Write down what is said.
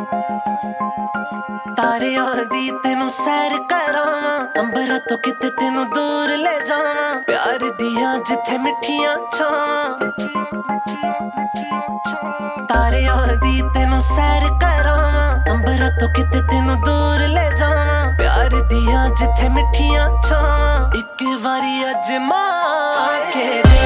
ਤਾਰਿਆਂ ਦੀ ਤੈਨੂੰ ਸੈਰ ਕਰਾਵਾਂ, ਅੰਬਰਾਂ ਤੋਂ ਕਿਤੇ ਤੈਨੂੰ ਦੂਰ ਲੈ ਜਾਵਾਂ, ਪਿਆਰ ਦੀਆਂ ਜਿੱਥੇ ਮਿੱਠੀਆਂ ਛਾਵਾਂ। ਤਾਰਿਆਂ ਦੀ ਤੈਨੂੰ ਸੈਰ ਕਰਾਵਾਂ, ਅੰਬਰਾਂ ਤੋਂ ਕਿਤੇ ਤੈਨੂੰ ਦੂਰ ਲੈ ਜਾਵਾਂ, ਪਿਆਰ ਦੀਆਂ ਜਿੱਥੇ ਮਿੱਠੀਆਂ ਛਾਵਾਂ। ਇੱਕ ਵਾਰੀ ਅਜਮਾ ਕੇ